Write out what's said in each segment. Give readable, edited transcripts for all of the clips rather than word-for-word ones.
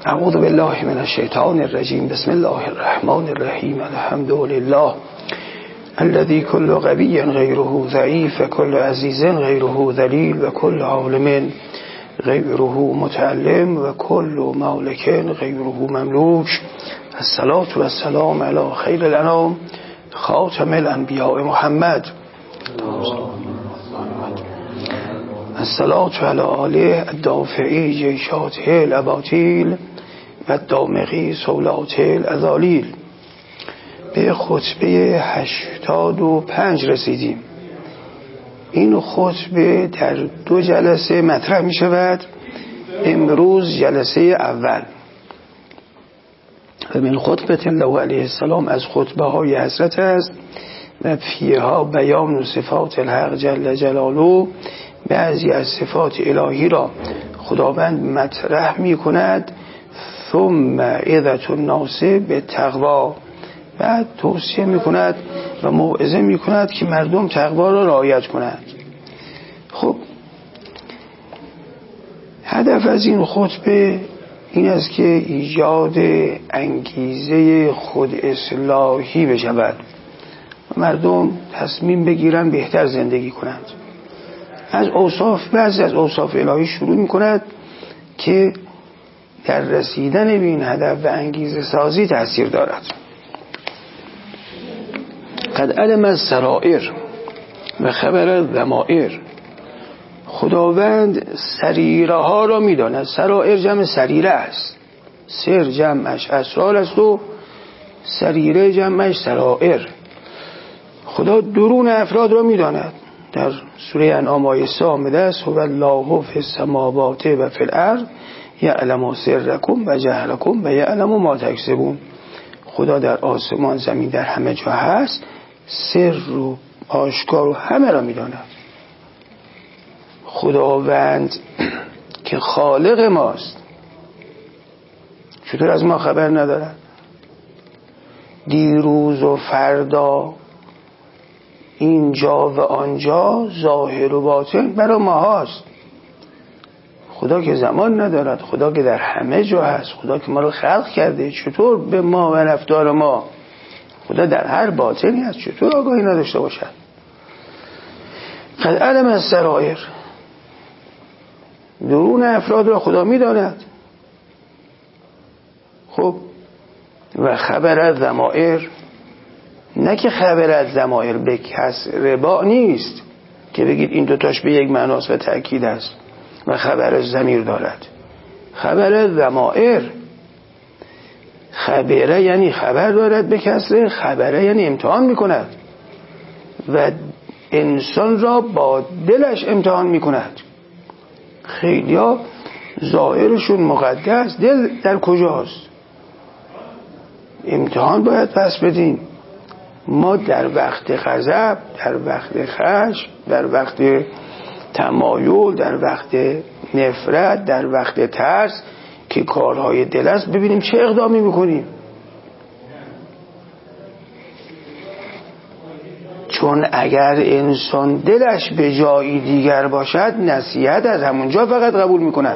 اعوذ بالله من الشیطان الرجیم. بسم الله الرحمن الرحیم. الحمد لله الذي كل قوي غيره ضعيف، كل عزيز غيره ذليل، وكل عالم غيره متعلم، وكل مالك غيره مملوك. الصلاة والسلام على خير الأنام خاتم الأنبياء محمد. الصلاة على آله الدافعي جيشاته الأباطيل و الدامغی سولات الأذالیل. به خطبه 85 رسیدیم. این خطبه در 2 جلسه مطرح می شود. امروز جلسه اول. و من خطبه الله علیه السلام، از خطبه های حضرت است و فیها بیان صفات الحق جل جلاله. بعضی از صفات الهی را خداوند مطرح می کند. ثم عظة الناس بالتقوی، بعد توصیه می کند و موعظه می کند که مردم تقوا را رعایت کنند. خب هدف از این خطبه این است که ایجاد انگیزه خود اصلاحی بشود و مردم تصمیم بگیرن بهتر زندگی کنند. از بعضی از اوصاف الهی شروع می کند که در رسیدن به این هدف و انگیزه سازی تأثیر دارد. قد علم السرائر و خبر الضمائر. خداوند سریره ها را می داند. سرائر جمع سریره است. سر جمعش اسرار است و سریره جمعش سرائر. خدا درون افراد را می داند. در سوره انعام آیه 3 آمده است: هو الله فی السماوات و فی الارض یعلم سرکم و جهرکم و یعلم ما تکسبون. خدا در آسمان زمین در همه جا هست، سر و آشکار و همه را می‌داند. خداوند که خالق ماست چطور از ما خبر ندارد؟ دیروز و فردا، اینجا و آنجا، ظاهر و باطن برای ما هست. خدا که زمان ندارد، خدا که در همه جا هست، خدا که ما رو خلق کرده، چطور به ما و رفتار ما خدا در هر باطنی هست، چطور آگاهی نداشته باشد؟ قد علم السرائر، درون افراد را خدا می‌داند. خب و خبر از ضمائر، نه که خبر از ضمائر به کسر با نیست که بگید این دوتاش به یک معناست و تأکید است و خبر از ضمیر دارد. خبر از ضمائر، خبره یعنی خبر دارد به کسر، خبره یعنی امتحان میکند و انسان را با دلش امتحان میکند. خیلی ها ظاهرشون مقدس، دل در کجاست؟ امتحان باید پس بدیم. ما در وقت غضب، در وقت خشم، در وقت تمایل، در وقت نفرت، در وقت ترس که کارهای دل است، ببینیم چه اقدامی میکنیم. چون اگر انسان دلش به جایی دیگر باشد، نصیحت از همونجا فقط قبول میکند.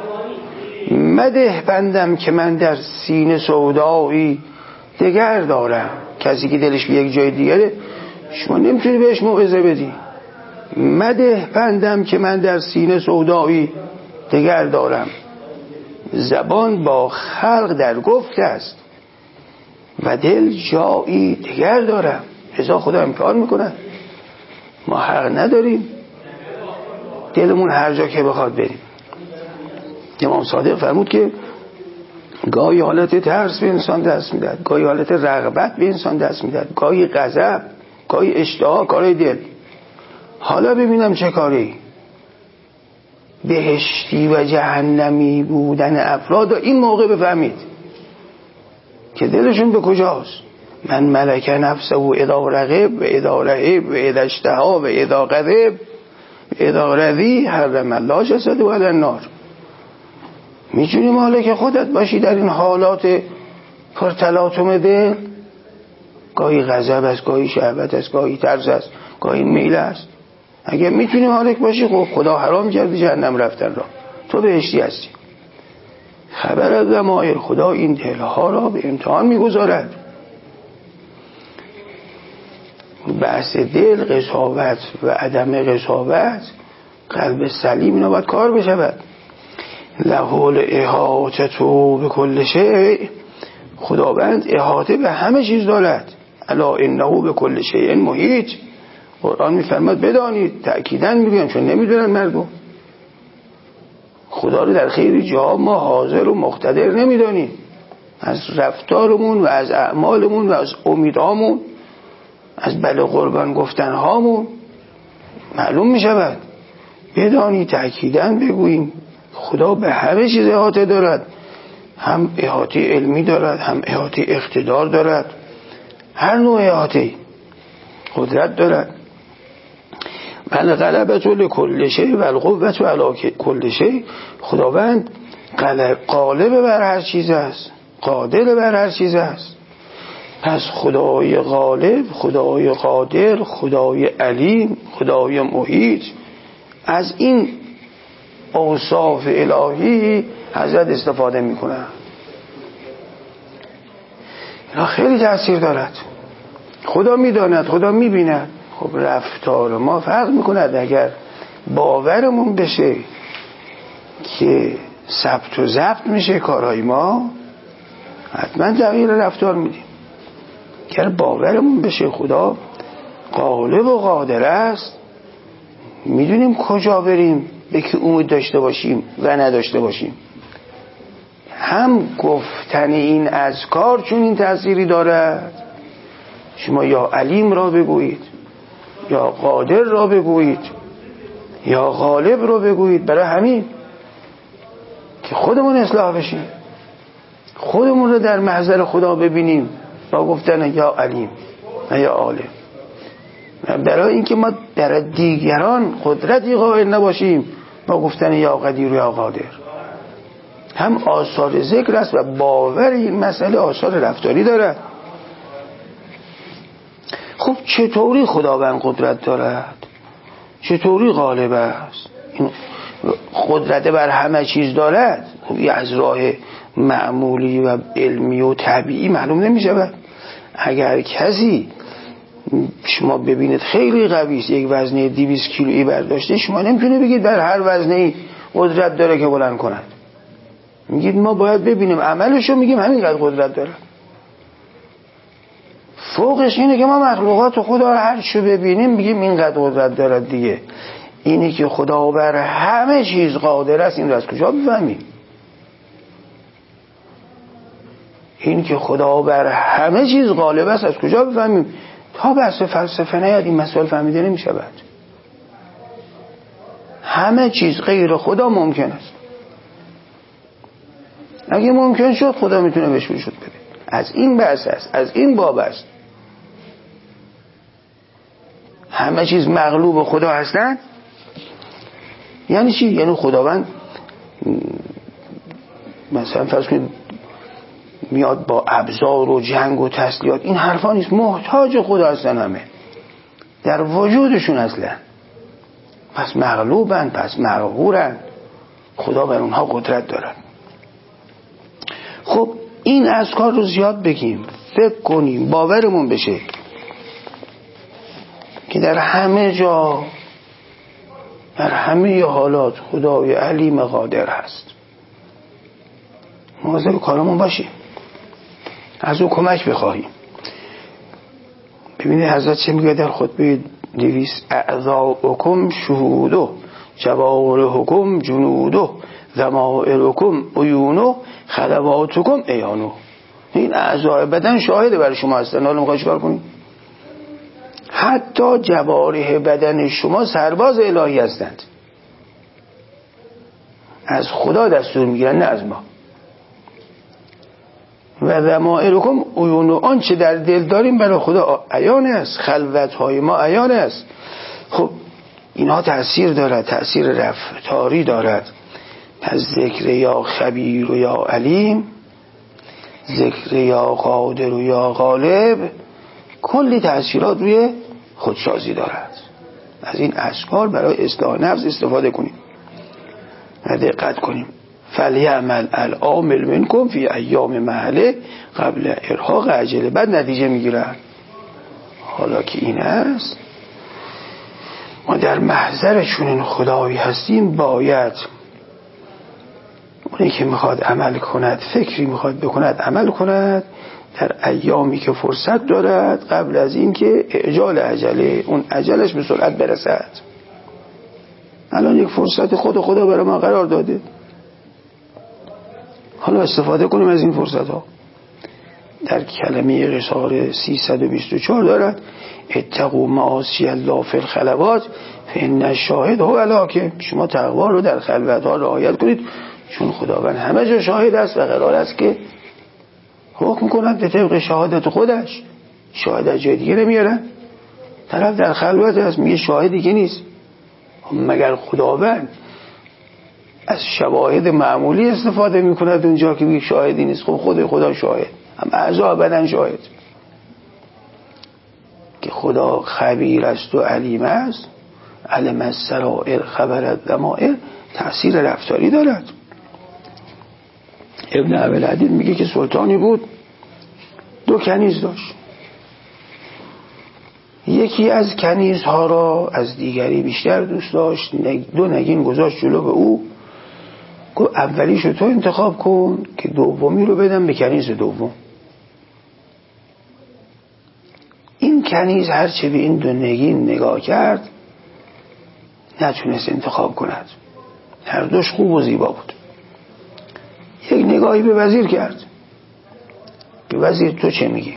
مده بندم که من در سینه سودایی دگر دارم. کسی که دلش به یک جای دیگره شما نمیتونی بهش موعظه بدی. مده بندم که من در سینه سودایی دگر دارم. زبان با خلق در گفت است و دل جایی دگر دارم. لذا خدا امتحان میکنه. ما حق نداریم دلمون هر جا که بخواد بریم. امام صادق فرمود که گاهی حالت ترس به انسان دست میدهد، گاهی حالت رغبت به انسان دست میدهد، گاهی غضب، گاهی اشتها، کارهای دل. حالا ببینم چه کاری. بهشتی و جهنمی بودن افراد این موقع بفهمید که دلشون به کجاست. من ملک نفسه و اذا رغب و اذا رهب و اذا اشتها و اذا غضب و اذا رضی حرم الله جسده علی النار. میتونی مالک خودت باشی در این حالات پرتلاطم دل؟ گاهی غضب است، گاهی شهوت است، گاهی ترس است، گاهی میل است. اگه میتونی مالک باشی، خب خدا حرام کرده جهنم رفتن را، تو بهشتی هستی. خبر از ضمائر، خدا این دلها را به امتحان میگذارد. بحث دل، قساوت و عدم قساوت، قلب سلیم، اینا باید کار بشود. لهول احاطه تو به کل شیء، خداوند احاطه به همه چیز دارد. الا انه به کل شیء محیط. قرآن میفرماد بدانید، تأکیداً میگم چون نمیدونن مردم. خدا رو در خیلی جا ما حاضر و مقتدر نمیدانیم، از رفتارمون و از اعمالمون و از امیدهامون، از بله قربان گفتنهامون معلوم میشود. بدانید، تأکیداً بگوییم خدا به همه چیز احاطه دارد. هم احاطه علمی دارد، هم احاطه اقتدار دارد، هر نوع احاطه قدرت دارد. بل غلبت لکل شیء و القوة علی کل شیء، خداوند غالب بر هر چیز است، قادر بر هر چیز است. پس خدای غالب، خدای قادر، خدای علیم، خدای محیط، از این اوصاف الهی حضرت استفاده میکنن. اینا خیلی تأثیر دارد. خدا میداند، خدا میبیند. خب رفتار ما فرق میکند. اگر باورمون بشه که ثبت و ضبط میشه کارهای ما، حتما تغییر رفتار میدیم. اگر باورمون بشه خدا غالب و قادر است، میدونیم کجا بریم، به که امید داشته باشیم و نداشته باشیم. هم گفتن این اذکار چون این تأثیری دارد، شما یا علیم را بگویید، یا قادر را بگویید، یا غالب را بگویید، برای همین که خودمون اصلاح بشیم، خودمون رو در محضر خدا ببینیم با گفتن یا علیم و یا عالم. برای اینکه ما در دیگران قدرتی قائل نباشیم با گفتن یا قدیر و یا قادر. هم آثار ذکر است و باور این مسئله آثار رفتاری دارد. خب چطوری خداوند قدرت دارد؟ چطوری غالب است؟ این قدرت بر همه چیز دارد. خب یه از راه معمولی و علمی و طبیعی معلوم نمی شود. اگر کسی شما ببینید خیلی قوی است، یک وزنه 200 کیلویی برداشته، شما نمیتونه بگید بر هر وزنه‌ای قدرت داره که بلند کند. میگید ما باید ببینیم عملشو، میگیم همینقدر قدرت داره. فوقش اینه که ما مخلوقات خدا رو هر چو ببینیم میگیم اینقدر قدرت داره دیگه. اینه که خدا بر همه چیز قادر است، این رو از کجا بفهمیم؟ این که خدا بر همه چیز غالب است از کجا بفهمیم؟ تا بحث فلسفه نیاد این مسائل فهمیده نمی شود. همه چیز غیر خدا ممکن است. اگه ممکن شد خدا میتونه بهش وجود بده. از این بحث است، از این باب است. همه چیز مغلوب خدا هستند. یعنی چی؟ یعنی خداوند مثلا فرض کنید میاد با ابزار و جنگ و تسلیحات، این حرفا نیست. محتاج خدا هستن همه در وجودشون اصلا. پس مغلوبن، پس مقهورن. خدا بر اونها قدرت دارد. خب این اذکار رو زیاد بگیم، فکر کنیم، باورمون بشه که در همه جا، در همه حالات خدای علیم قادر هست. مواظب کارمون باشیم، از او کمک بخواهیم. ببینید حضرت چه میگه در خطبه 200: اعضاؤکم شهوده، جوارحکم جنوده، ضمائرکم عیونه، خلواتکم عیانه. این اعضای بدن شاهد برای شما هستن. حالا میخوای چیکار کنید؟ حتی جوارح بدن شما سرباز الهی هستند، از خدا دستور میگیرن، نه از ما. و ضمائرکم عیونه، آنچه در دل داریم برای خدا عیان است، خلوت‌های ما عیان است. خب اینها تأثیر دارد، تأثیر رفتاری دارد. پس ذکر یا خبیر و یا علیم، ذکر یا قادر و یا غالب، کلی تأثیرات روی خودسازی دارد. از این اذکار برای اصلاح نفس استفاده کنیم و دقت کنیم. فلیعمل العامل منکم فی ایام محله قبل ارهاق عجله. بعد نتیجه میگیرن. حالا که این است ما در محضر چنین خدایی هستیم، باید اونی که میخواد عمل کند، فکری میخواد بکند عمل کند در ایامی که فرصت دارد قبل از این که اعجال عجله، اون عجلش به سرعت برسد. الان یک فرصت خدا برای ما قرار داده، حالا استفاده کنیم از این فرصت ها. در کلمه قصار 324 دارد اتقوا معاصی الله فی الخلوات فان الشاهد هو الحاکم. شما تقوا رو در خلوت ها رعایت کنید چون خداوند همه جا شاهد است و قرار است که حکم کند به طبق شهادت خودش. شاهد از جای دیگه نمیارن. طرف در خلوت است میگه شاهدی که نیست. مگر خداوند از شواهد معمولی استفاده میکند اونجا که میگه شاهدی نیست؟ خب خدا شاهد، هم اعضا بدن شاهد که خدا خبیر است و علیم است. علم السرائر خبر الضمائر تأثیر رفتاری دارد. ابن ابوالعدید میگه که سلطانی بود 2 کنیز داشت. یکی از کنیزها را از دیگری بیشتر دوست داشت. 2 نگین گذاشت جلو به او، گفت اولیشو تو انتخاب کن که دومی رو بدم به کنیز دوم. این کنیز هرچه به این 2 نگین نگاه کرد نتونست انتخاب کند. هر دوش خوب و زیبا بود. یک نگاهی به وزیر کرد که وزیر تو چه میگی؟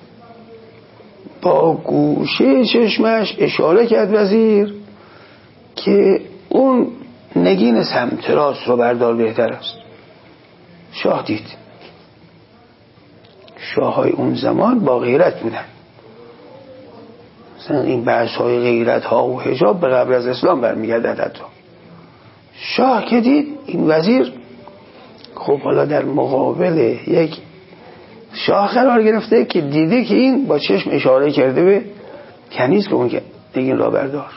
با گوشه چشمش اشاره کرد وزیر که اون نگین سمت راست رو بردار بهتر است. شاه دید. شاه‌های اون زمان با غیرت بودن. مثلا این بحث‌های غیرت ها و حجاب به قبل از اسلام برمیگردد. حتی شاه که دید این وزیر خب حالا در مقابل یک شاه قرار گرفته که دیده که این با چشم اشاره کرده به کنیز که اون نگین را بردار.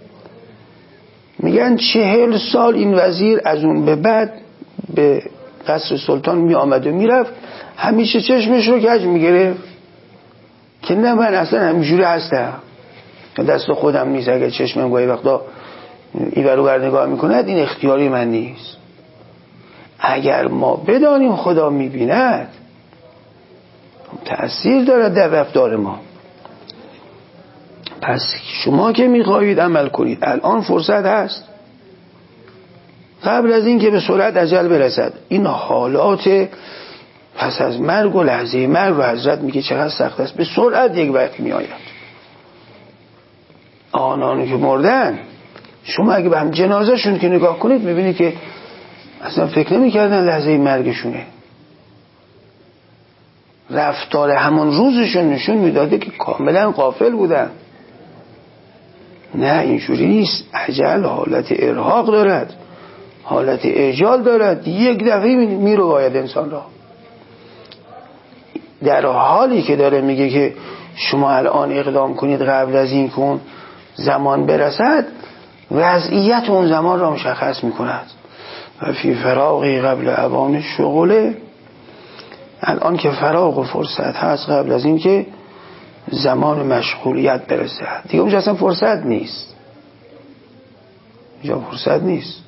میگن 40 سال این وزیر از اون به بعد به قصر سلطان می آمد و میرفت، همیشه چشمش رو کج میگرفت که نه من اصلا همینجوری هستم، دست خودم نیست. اگه چشمم گاهی وقتا این ور و ور نگاه میکند این اختیاری من نیست. اگر ما بدانیم خدا میبیند تأثیر دارد در رفتار ما. پس شما که میخواهید عمل کنید الان فرصت هست قبل از این که به سرعت اجل برسد. این حالات پس از مرگ و لحظه مرگ رو حضرت میگه چقدر سخت است. به سرعت یک وقت میآید. آنانی که مردن شما اگه به هم جنازهشون که نگاه کنید میبینید که اصلا فکر نمیکردن لحظه مرگشونه. رفتار همون روزشون نشون میداده که کاملا غافل بودن. نه اینجوری نیست. عجل حالت ارهاق دارد، حالت اجال دارد. یک دفعه میره باید انسان را. در حالی که داره میگه که شما الان اقدام کنید قبل از این کن زمان برسد، وضعیت اون زمان را مشخص میکند. و فی فراغی قبل اوان شغله، الان که فراغ و فرصت هست قبل از این که زمان مشغولیت برسد. دیگه اونجا اصلا فرصت نیست. اونجا فرصت نیست.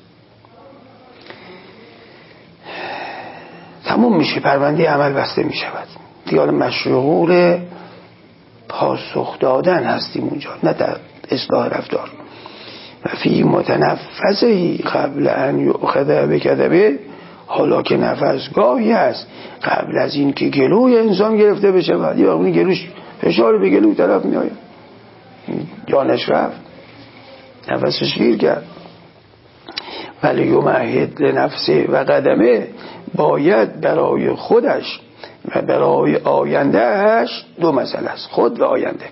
تموم میشه، پرونده عمل بسته میشود. دیگه مشغول پاسخ دادن هستیم اونجا، نه در اصلاح رفتار. و فی متنفسه قبل ان یؤخذ بکذبه، حالا که نفسگاهی هست قبل از این که گلوی انسان گرفته بشه. بعد یه وقتی گلوش فشار به گلوی طرف میآید، جانش رفت، نفسش گیر کرد. ولی یمهد لنفسه و قدمه، باید برای خودش و برای آیندهش 2 مسئله است، خود و آینده.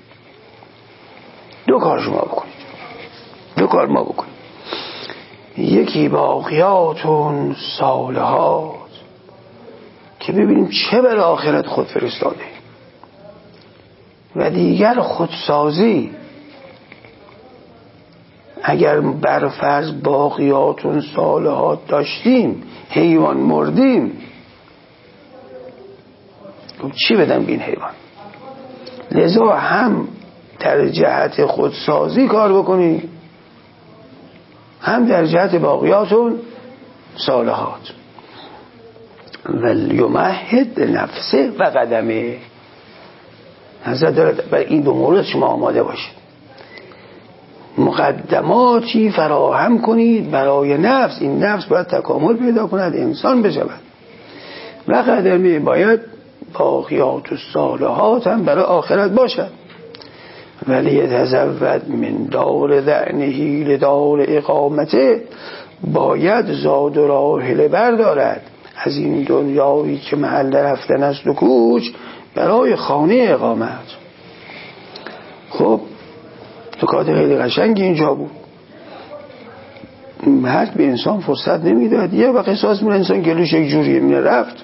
2 کار شما بکنید، 2 کار ما بکنید. یکی باقیاتون صالحات، که ببینیم چه بر آخرت خود فرستاده. و دیگر خودسازی. اگر برفرض باقیاتون صالحات داشتیم حیوان مردیم، چی بدم به این حیوان؟ لذا هم در جهت خودسازی کار بکنی، هم در جهت باقیاتون صالحات. ولیمهد نفسه و قدمه. حضرت دارد برای این دو مورد شما آماده باشید، مقدماتی فراهم کنید برای نفس. این نفس باید تکامل پیدا کند، انسان بشود، و قدمه باید باقیات و صالحات هم برای آخرت باشد. ولی یتزود من دار ذعنهی لدار اقامته، باید زاد و راحله بردارد از این دنیایی که محل رفتن است و کوچ برای خانه اقامت. خب نکات خیلی قشنگی اینجا بود. مرگ به انسان فرصت نمیداد. یه وقت احساس می‌کنه انسان گلوش یک جوریه میره رفت،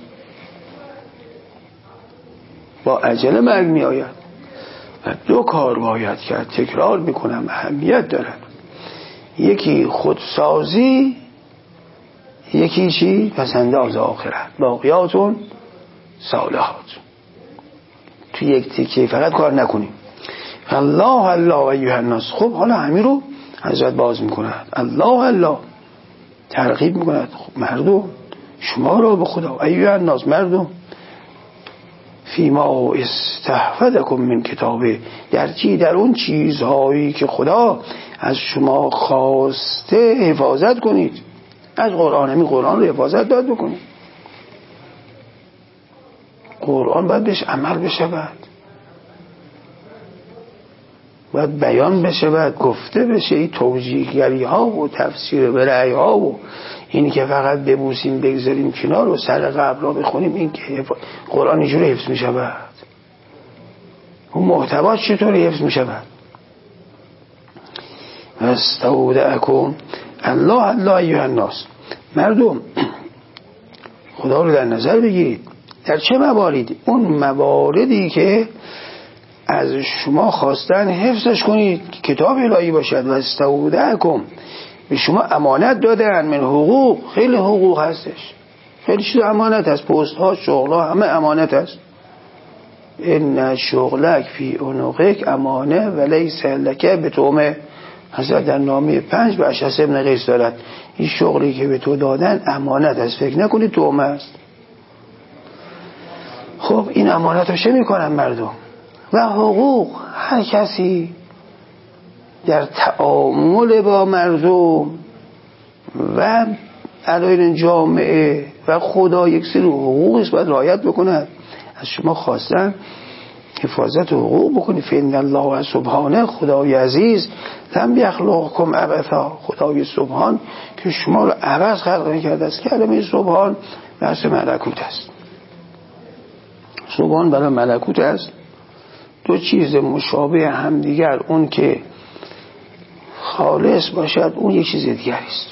با عجله مرگ میآید. دو کار باید کرد، تکرار میکنم اهمیت دارد. یکی خودسازی، یکی چی؟ پسنداز آخرت، باقیاتون صالحات. تو یک تیکه فقط کار نکنیم. الله الله ایها الناس. خب حالا همین رو حضرت باز میکند، الله الله ترغیب میکند. خب مردم شما رو به خدا، ایها الناس مردم، فیما استحفظکم من کتابه، در چی؟ در اون چیزهایی که خدا از شما خواسته حفاظت کنید. از قرآن، همین قرآن رو حفاظت داد بکنید. قرآن باید بهش عمل بشود، باید بیان بشود، گفته بشه. این توجیهگری ها و تفسیر به رأی ها و اینی که فقط ببوسیم بگذاریم کنار و سر قبر را بخونیم، این که قرآن اینجوری حفظ می شود. اون محتوا چطوری حفظ می شود؟ استودعکم الله الله ایها الناس. مردم خدا رو در نظر بگیرید. در چه مواردی؟ اون مواردی که از شما خواستن حفظش کنید، کتاب الهی باشد. و استودعکم، به شما امانت دادن من حقوق. خیلی حقوق هستش، خیلی چیز امانت هست، پست ها، شغل ها، همه امانت هست. ان شغلک فی عنقک امانه و لیس لک بتومه. حضرت در نامه 5 به اشعث ابن قیس دارد، این شغلی که به تو دادن امانت هست، فکر نکنید تومه است. خب این امانت رو چه میکنن مردم؟ و حقوق، هر کسی در تعامل با مردم و علایل جامعه و خدا یک سری حقوقی است باید رعایت بکند. از شما خواستن حفاظت حقوق بکنید. فإن الله سبحانه، خدای عزیز، لم یخلقکم عبثا، خدای سبحان که شما رو عبث خلق نکرده است. کلمه سبحان بحث ملکوت است. سبحان برای ملکوت است. دو چیز مشابه همدیگر، اون که خالص باشد اون یک چیز دیگری است،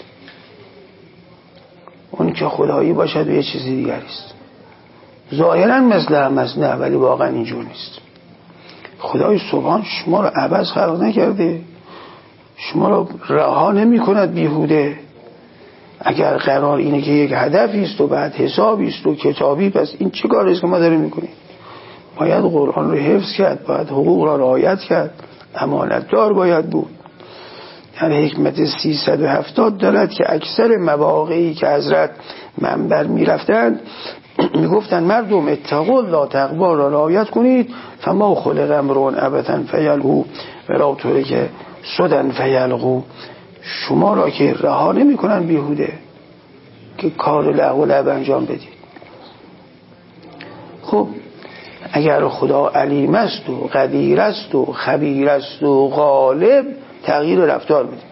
اون که خدایی باشد یه چیز دیگری است. ظاهرا مثل هم است، نه، ولی واقعا اینجور نیست. خدای سبحان شما رو عبث خلق نکرده، شما رو رها نمی کند بیهوده. اگر قرار اینه که یک هدفی است و بعد حسابی است و کتابی، پس این چه کاری است که ما داریم میکنیم؟ باید قرآن رو حفظ کرد، باید حقوق را رعایت کرد، امانتدار باید بود. یعنی حکمت 370 دارد که اکثر مواقعی که حضرت منبر می رفتند می گفتن مردم اتقوا الله، تقوا را رعایت کنید. فما خلق امرؤ عبثا فیلهو ولا ترک سدى فیلغوا. شما را که رها نمی کنن بیهوده که کار لغو و لعب انجام بدید. خب اگر خدا علیم است و قدیر است و خبیر است و غالب، تغییر رفتار میده.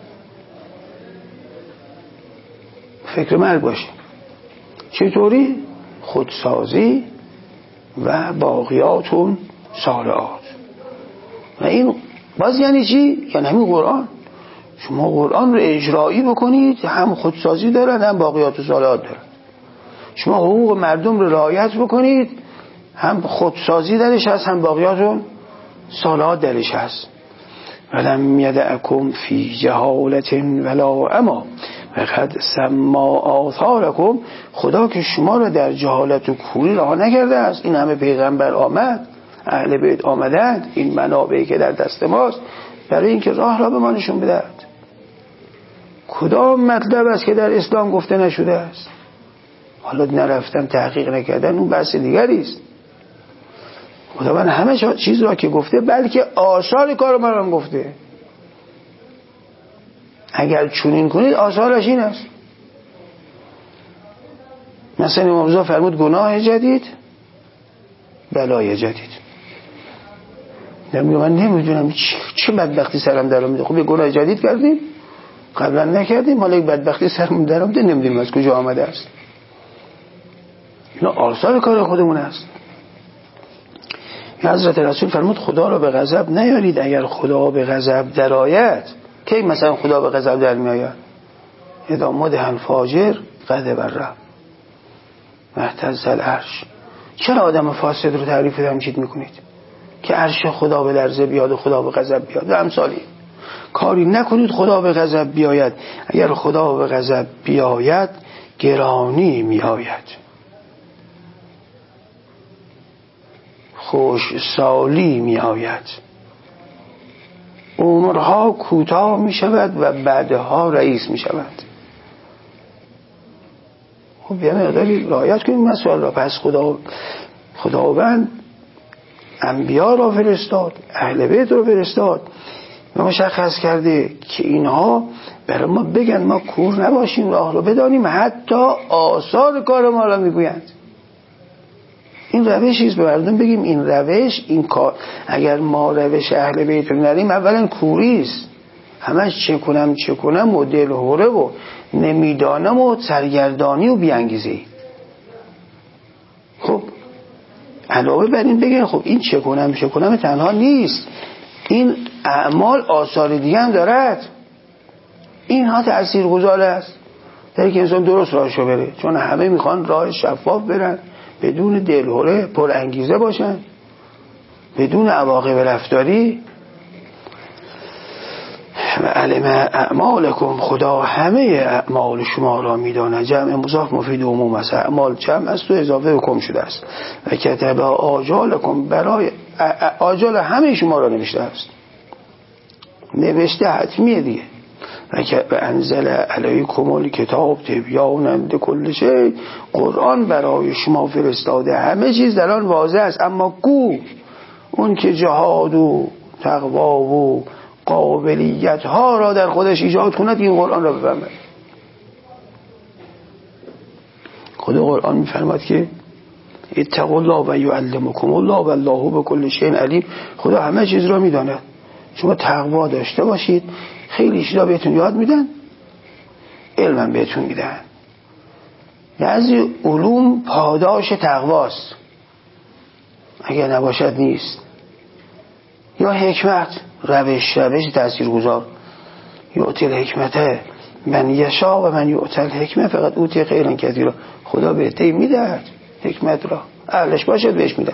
فکر مرگ باشه. چطوری؟ خودسازی و باقیاتون صالحات. و این باز یعنی چی؟ یعنی همین قرآن. شما قرآن رو اجرایی بکنید، هم خودسازی دارن هم باقیات و صالحات دارن. شما حقوق مردم رو رعایت بکنید، هم خودسازی درش هست هم باقیات و صالحات درش هست. ولم یدعکم فی جهالت ولا اما وقد سما آثارکم. خدا که شما را در جهالت و کوری رها نکرده است. این همه پیغمبر آمد، اهل بیت آمدند، این منابعی که در دست ماست برای اینکه راه را به ما نشون بدهد. کدام مطلب است که در اسلام گفته نشده است؟ حالا نرفتن تحقیق نکردن اون بحث دیگری است. خداوند همه چیز را که گفته بلکه آثار کار ما را هم گفته. اگر چنین کنید آثارش این است. مثلا امام رضا فرمود گناه جدید بلای جدید. من نمیدونم چه بدبختی سرم در اومده. خب یه گناه جدید کردیم قبلا نکردیم، حالا یک بدبختی سرم در اومده نمیدونیم از کجا آمده است. اینا آثار کار خودمون است. حضرت رسول فرمود خدا را به غضب نیارید. اگر خدا به غضب درآید، کی مثلا خدا به غضب در میآید؟ اذا مدح الفاجر غضب الرب واهتز العرش. چرا آدم فاسد رو تعریف تمجید میکنید؟ که عرش خدا به لرزه بیاد و خدا به غضب بیاد و امثالی. کاری نکنید خدا به غضب بیاید. اگر خدا به غضب بیاید گرانی میآید، خوش سالی می آید، عمرها کوتاه می شود و بعدها رئیس می شود. خب یه مقداری رعایت کنیم مسائل را. پس خداوند انبیا را فرستاد، اهل بیت را فرستاد و مشخص کرده که اینها برای ما بگن ما کور نباشیم، راه رو بدانیم، حتی آثار کار ما را میگویند. این روشیست به مردم بگیم این روش، این کار. اگر ما روش اهل بیت رو نریم اولا کوریست، همش چه کنم و دلهوره و نمیدانم و سرگردانی و بیانگیزی. خب علاوه بر این بگن خب این چه کنم تنها نیست، این اعمال آثار دیگه هم دارد. اینها تاثیرگذار است در اینکه انسان درست راهشو بره، چون همه میخوان راه شفاف برن، بدون دلهوره، پر انگیزه باشن، بدون عواقب رفتاری. و علم اعمالکم، خدا همه اعمال شما را میداند. جمع مضاف مفید عموم است، اعمال جمع است و اضافه کم شده است. و کتب آجالکم، برای آجال همه شما را نوشته است، نوشته حتمیه دیگه. و انزل علیکم الکتاب تبیانا لکل شیء، قرآن برای شما فرستاده، همه چیز در آن واضح است. اما کو اون که جهاد و تقوا و قابلیت ها را در خودش ایجاد کند این قرآن را بفهمد. خود قرآن میفرماد که اتقوا الله و یعلمکم الله والله بكل شیء علیم. خدا همه چیز را میداند. شما تقوا داشته باشید، خیلی چیزا بهتون یاد میدن، علم بهتون میدن. بعضی علوم پاداش تقواست، اگر نباشد نیست. یا حکمت، روش تاثیرگذار. یؤتی الحکمت من یشاء و من یؤتی الحکمه فقط اوتی خیرا کثیرا. خدا به عطیه میدهد حکمت را، اهلش باشد بهش میدن.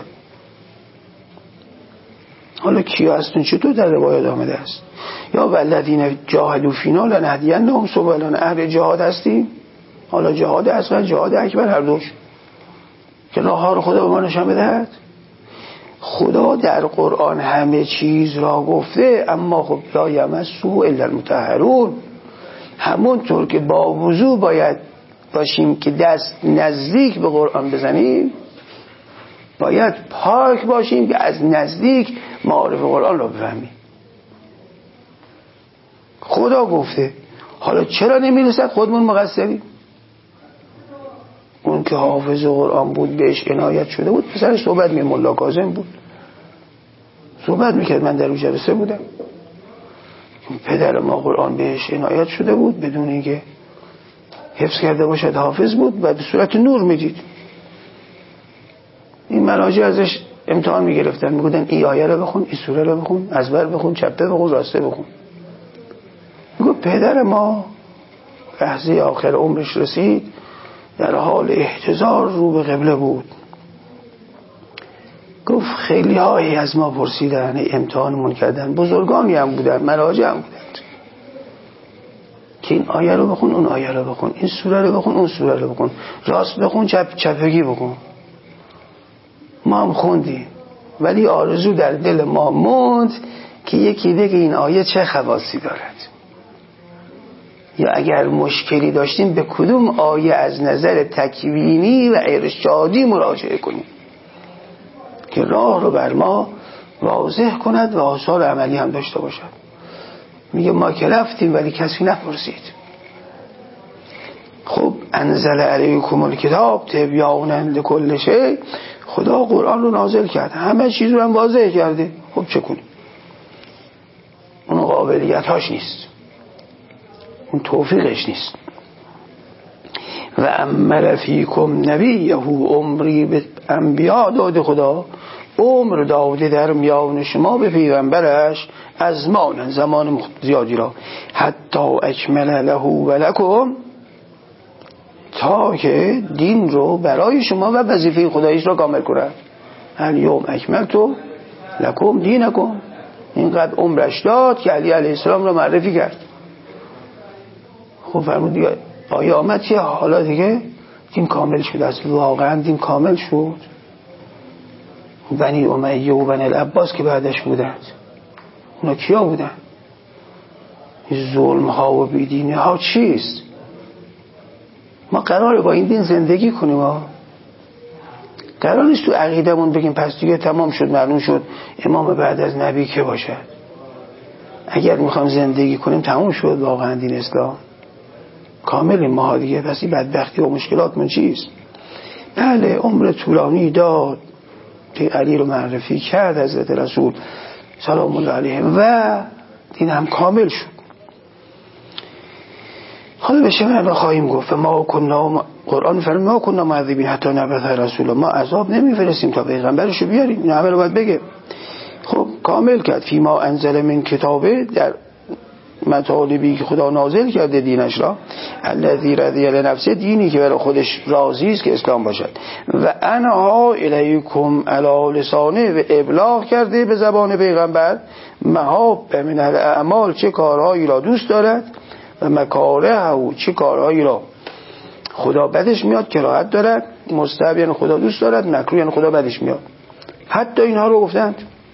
حالا کیا هستن چطور در روایات آمده است؟ یا والذین جاهدوا فینا لنهدینهم سبلنا. اهل جهاد هستیم، حالا جهاد اصغر جهاد اکبر هر دوش، که راه ها رو خدا به ما نشان بدهد. خدا در قرآن همه چیز را گفته، اما خب لا یمسه الا المطهرون. همونطور که با وضو باید باشیم که دست نزدیک به قرآن بزنیم، باید پاک باشیم که از نزدیک معارف قرآن را بفهمیم. خدا گفته، حالا چرا نمیرسد؟ خودمون مقصریم. اون که حافظ قرآن بود بهش عنایت شده بود، پسرش صحبت می ملا کاظم بود، صحبت میکرد، من در اون جلسه بودم. پدر ما قرآن بهش عنایت شده بود بدون اینکه حفظ کرده باشد، حافظ بود و به صورت نور میدید. این مراجع ازش امتحان میگرفتن، میگفتن این آیه رو بخون، این سوره رو بخون، ازبر بخون، چپه بخون، راسته بخون. میگفت پدر ما لحظه آخر عمرش رسید، در حال احتضار رو به قبله بود گفت خیلی هایی از ما پرسیدن، امتحانمون کردن، بزرگانی هم بودن، مراجع هم بودن که این آیه رو بخون، اون آیه رو بخون، این سوره رو بخون، اون سوره رو بخون، راست بخون، چپگی بخون. ما هم خوندیم، ولی آرزو در دل ما موند که یکی بگه این آیه چه خواصی دارد، یا اگر مشکلی داشتیم به کدوم آیه از نظر تکوینی و ارشادی مراجعه کنیم که راه رو بر ما واضح کند و آثار عملی هم داشته باشد. میگه ما که رفتیم ولی کسی نپرسید. خب انزل علیکم الکتاب تبیانا لکل شیء، خدا قرآن رو نازل کرد، همه چیز رو هم واضح کرده. خب چه کنیم؟ اون قابلیت هاش نیست، اون توفیقش نیست. و امر فیکم نبیه، عمری به انبیا داده خدا، عمر داده در میان شما به پیغمبرش از زمان زیادی را، حتی اکمل له و لکم، تا که دین رو برای شما و وظیفه خداییش را کامل کنه. الیوم اکملت لکم دینکم، اینقدر عمرش داد که علی علیه السلام را معرفی کرد. خب فرمود دیگه آیه آمد که حالا دیگه دین کامل شد. از واقعا دین کامل شد. بنی امیه و بنی العباس که بعدش بودند، اونا کیا بودن؟ ظلم ها و بیدینی ها چیست؟ ما قراره با این دین زندگی کنیم ها. قرار نیست تو عقیدمون بگیم پس دیگه تمام شد، معلوم شد امام بعد از نبی که باشد. اگر میخوام زندگی کنیم تمام شد واقعا دین اسلام، کامل ما دیگه. پس این بدبختی و مشکلات من چیست؟ بله عمر طولانی داد، علی رو معرفی کرد حضرت رسول سلام الله علیه و دین هم کامل شد. حالا به شما خواهیم گفت ما کننا، قرآن فرمود ما کننا معذبین حتی نبعث رسول، ما عذاب نمیفرستیم تا پیغمبرشو بیاریم. این همه رو باید بگه. خب کامل کرد. فی ما انزل من کتابه، در مطالبی که خدا نازل کرده دینش را، الذی رضی لنفسه، دینی که برای خودش راضی است که اسلام باشد، و انها الیکم علی لسانه، و ابلاغ کرده به زبان پیغمبر، محاب من الاعمال، چه کارهایی را دوست دارد، و مکاره او، چه کارهایی را خدا بدش میاد، کراهت دارد. مستحب یعنی خدا دوست دارد، مکروه یعنی خدا بدش میاد. حتی اینها رو گفتند.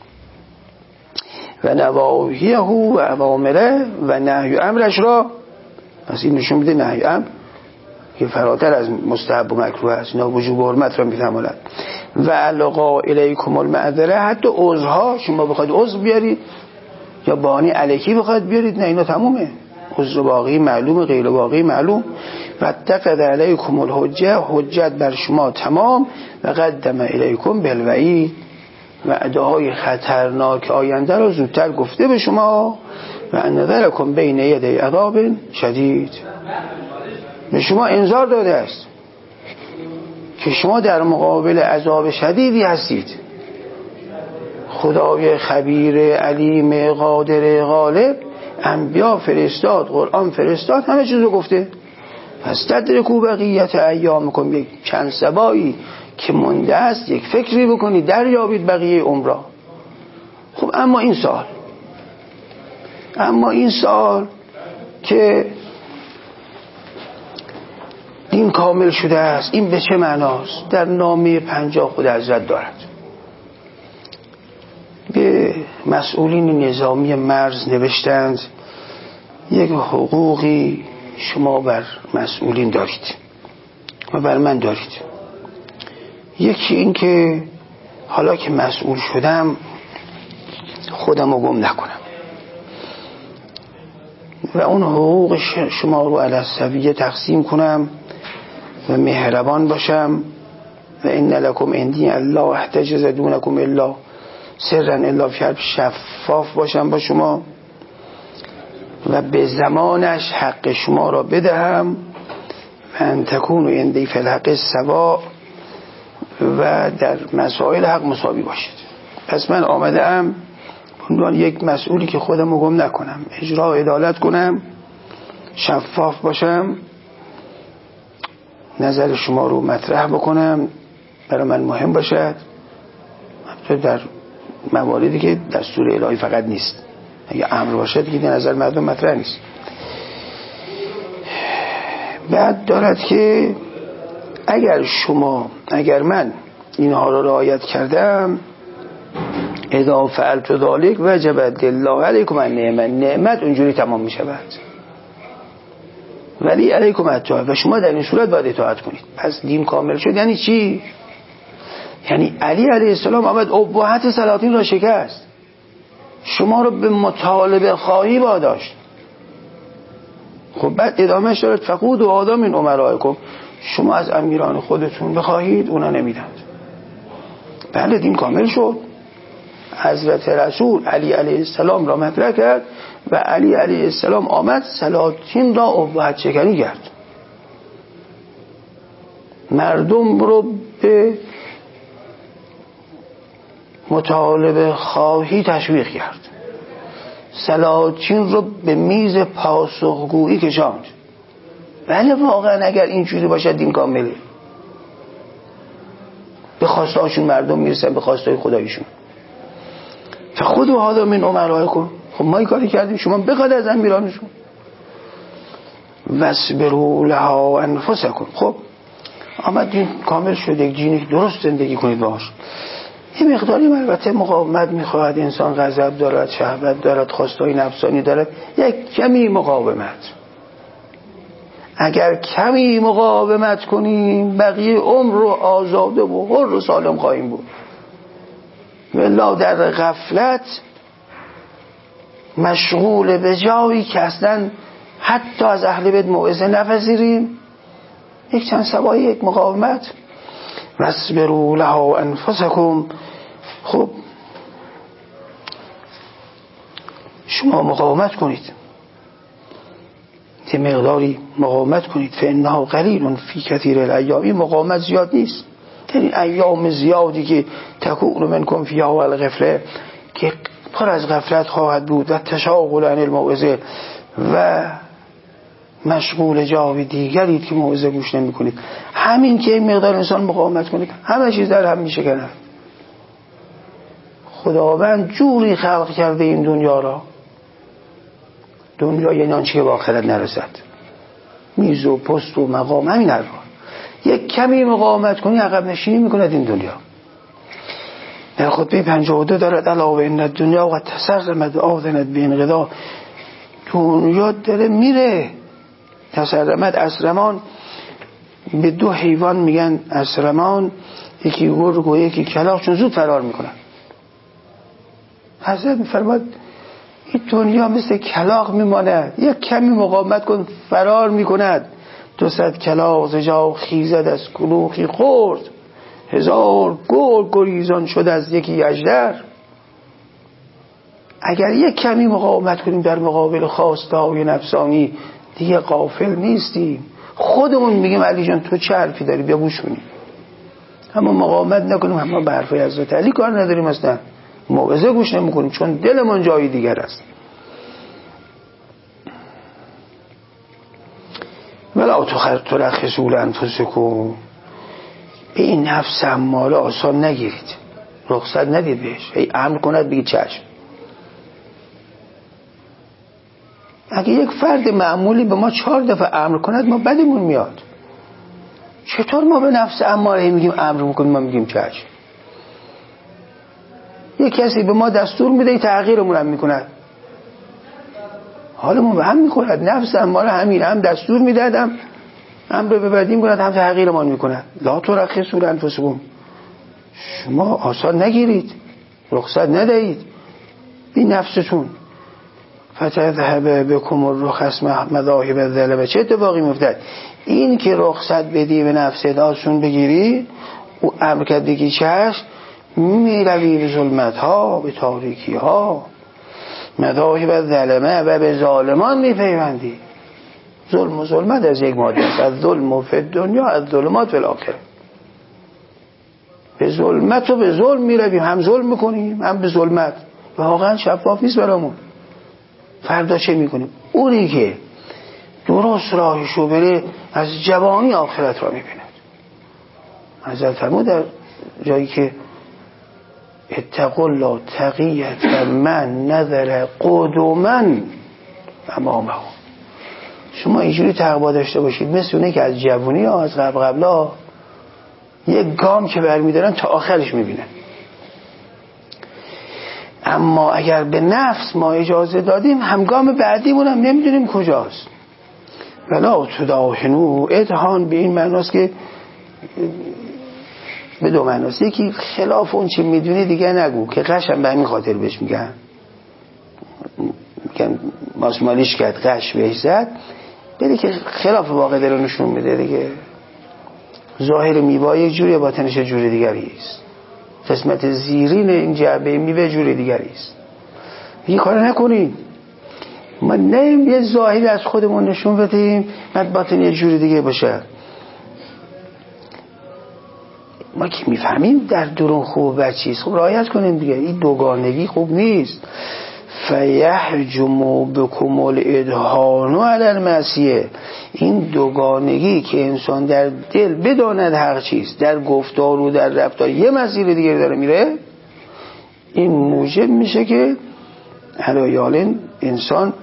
و نواهیه و اوامره، و نهی امرش را. پس این نشون میده نهی امر که فراتر از مستحب و مکروه است، اینا وجوب و حرمت را میفهمند. و القا الیکم المعذره، حتی عذرها، شما بخواید عذر بیارید یا بهانه الکی بخواید بیارید، نه اینا تمومه. عذر واقعی معلوم، غیر واقعی معلوم. و اتقد علیکم الحجه، حجت بر شما تمام. و قدم الیکم بالوعید، وعده‌های خطرناک آینده را زودتر گفته به شما. و انذرکم بین یدی عذاب شدید، به شما انذار داده است که شما در مقابل عذاب شدیدی هستید. خدای خبیر علیم قادر غالب انبیا فرستاد، قرآن فرستاد، همه چیز رو گفته. پس تدرکو بقیت ایامکم، یک چند سبایی که مونده است یک فکری بکنید دریابید بقیه عمر. خب اما این سال که دین کامل شده است، این به چه معناست؟ در نامه 50 خود حضرت دارد به مسئولین نظامی مرز نوشتند یک حقوقی شما بر مسئولین دارید و بر من دارید. یکی این که حالا که مسئول شدم خودم رو گم نکنم و اون حقوق شما رو علی السویه تقسیم کنم و مهربان باشم. و ان لکم عندی الله احتجز دونکم الا سرا الا فی، شفاف باشم با شما و به زمانش حق شما را بدهم. و ان تکونوا عندی فی الحق سواء، و در مسائل حق مساوی باشید. پس من آمده ام عنوان یک مسئولی که خودم رو گم نکنم، اجرا عدالت کنم، شفاف باشم، نظر شما رو مطرح بکنم، برای من مهم باشد. تو در مواردی که دستور الهی فقط نیست، اگه امر باشه دیگه نظر مردم مطرح نیست. بعد دارد که اگر من اینها را رعایت کردم، اذا فعلت ذلک وجب لله علیکم النعمت، نعمت اونجوری تمام می شود. ولی علیکم الطاعه، و شما در این صورت باید اطاعت کنید. پس دین کامل شد. یعنی چی؟ یعنی علی علیه السلام آمد ابهت سلاطین را شکست، شما رو به مطالبه خواهی واداشت. خب بعد ادامهش دارد فقود و آدم من امرائکم، شما از امیران خودتون بخواهید، اونا نمیدند. بله دین کامل شد. حضرت رسول علی علیه السلام را مطرح کرد و علی علیه السلام آمد سلاطین را ابهت شکنی کرد، مردم رو به مطالبه خواهی تشویق کرد، سلاطین رو به میز پاسخگویی کشاند. بله واقعا اگر اینجوری باشه دین کامله. به خواسته هاشون مردم میرسن، به خواسته های خدایشون. فخود و هذا من امرائکم، خب ما این کاری کردیم، شما بخواد از امیرانشون. واصبروا لها انفسکم، خب آمد دین کامل شد، یک دینی درست زندگی کنید باش. یه مقداری البته مقاومت میخواهد، انسان غضب دارد، شهوت دارد، خواستهای نفسانی دارد، یک کمی مقاومت. اگر کمی مقاومت کنیم بقیه عمر رو آزاده و حر و سالم خواهیم بود. والله در غفلت مشغول به جایی که اصلا حتی از اهل بیت موعظه نپذیریم، یک چند سبایی، یک مقاومت. واصبروا لها انفسکم، خب شما مقاومت کنید، یه مقداری مقاومت کنید. فانها قلیل فی کثیر الایام، این مقاومت زیاد نیست. این ایام زیادی که تکون منکم فیها الغفله، که پر از غفلت خواهد بود و تشاغل عن الموعظه و مشغول جای دیگری که موعظه گوش نمی کنید. همین که این مقدار انسان مقاومت کنید همه چیز در هم میشه کنه. خداوند جوری خلق کرده این دنیا را، دنیا یعنی آنچه که به آخرت نرسد، میز و پست و مقام، همین حرفا. یک کمی مقاومت کنی عقب نشینی میکند این دنیا. در خطبه 52 دارد الا و ان الدنیا قد تسرمت آذنت بانقضاء، دنیا داره میره. تسرمت، اسرمان، به دو حیوان میگن اسرمان، یکی گرگ و یکی کلاغ، چون زود فرار میکنن. حضرت میفرماد این دنیا مثل کلاغ میماند، یک کمی مقاومت کن فرار میکند. 200 کلاغ ز جا خیزد از کلوخی خورد، 1000 گرگ گریزان شد از یکی اژدر. اگر یک کمی مقاومت کنیم در مقابل خواسته های نفسانی دیگه غافل نیستیم. خودمون میگیم علی جان تو چه حرفی داری، بیا گوش کنیم. اما مقاومت نکنیم، اما به حرفای حضرت علی کار نداریم، اصلا موعظه گوش نمیکنیم چون دلمون جای دیگر است. ولا ترخصوا لانفسکم، به این نفس اماره آسان نگیرید، رخصت ندید بهش. ای امر کند بگید چشم. اگه یک فرد معمولی به ما 4 دفعه امر کند ما بدمون میاد. چطور ما به نفس اماره میگیم امر میکنیم، ما میگیم چشم؟ یک کسی به ما دستور میده تغییرمون هم میکند، حالمون به هم میخورد. نفس اماره همین، هم دستور میدادم امر به بدیم کند، هم تغییرمان میکند. لا ترخصوا لانفسکم، شما آسان نگیرید، رخصت ندهید بی نفستون. فتذهب بكم الرخص مذاهب الظلمه، چه اتفاقی میفتد؟ این که رخصت بدی به نفست آسون بگیری، او امر کرد بگی چشم، میروی به ظلمت ها، به تاریکی ها، مذاهب الظلمه، و به ظالمان میپیوندی. ظلم و ظلمت از یک ماده است، از ظلم فی الدنیا از ظلمات فی الاخره. به ظلمت و به ظلم میرویم، هم ظلم میکنیم هم به ظلمت. واقعا شفاف نیست برامون. فردا چه میکنیم؟ اونی که درست راهشو بره از جوانی آخرت را میبیند. حضرت فرمود در جایی که اتقوا الله تقیت من نظر قدوما امامه. شما اینجوری تقوا داشته باشید مثل اونه که از جوونی ها از قبلا یک گام که برمیدارن تا آخرش میبینن. اما اگر به نفس ما اجازه دادیم همگام بعدیمون هم نمیدونیم کجاست. ولا تداهنوا، ادهان به این معناست که به دو معناست. یکی خلاف اون چی میدونی دیگه نگو، که قشم به همین خاطر بهش میگن ماسمالیش کرد قش بهش زد، بلی که خلاف واقع داره نشون میده دیگه. ظاهر میوه یک جوری، باطنش جوری دیگری است. قسمت زیرین این جعبه میوه جوری دیگری است. این کار نکنید. ما نیم یه ظاهری از خودمون نشون بدیم بعد باطن یه جوری دیگه باشه. ما که میفهمیم در درون خوب و چیز خوب رعایت کنیم دیگه. این دوگانگی خوب نیست. فیحجم بکم الادهان علی المعصیه، این دوگانگی که انسان در دل بداند هر چیز، در گفتار و در رفتار یه مسیر دیگه داره میره، این موجب میشه که علایالین انسان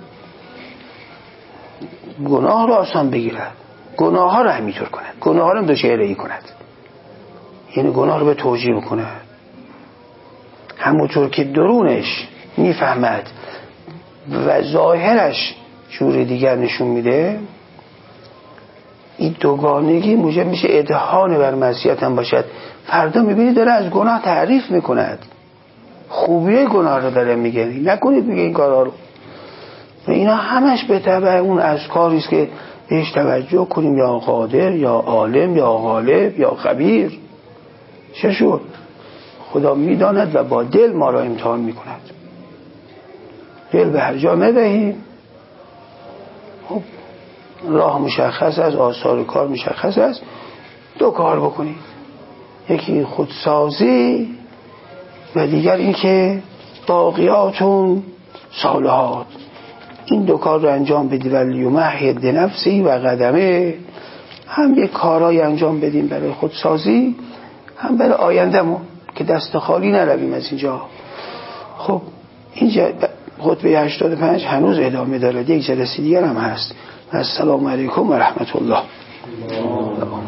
گناه رو آسان بگیرد، گناه ها رو همینطور کند، گناه ها رو دو چهره‌ای کند، یعنی گناه رو به توجیه بکنه همونطور که درونش میفهمد و ظاهرش جور دیگر نشون میده. این دوگانگی موجب میشه ادهان بر معصیت هم باشد. فردا میبینی داره از گناه تعریف میکند، خوبیه گناه رو داره میگه نکنید میگه این کارها رو. و اینا همش به تبع اون اذکاریست که بهش توجه کنیم، یا قادر یا عالم یا غالب یا خبیر. چه شد؟ خدا میداند و با دل ما را امتحان میکند. دل به هر جا ندهیم. خب راه مشخص است، آثار کار مشخص است. دو کار بکنید، یکی خودسازی و دیگر این که باقیاتون صالحات. این دو کار رو انجام بدید. ولیمهد نفسی و قدمه، هم یک کارهای انجام بدیم برای خودسازی، هم برای آیندهمون که دست خالی نرویم از اینجا. خب اینجا خطبه 85 هنوز ادامه داره، یک جلسه دیگر هم هست. السلام علیکم و رحمت الله.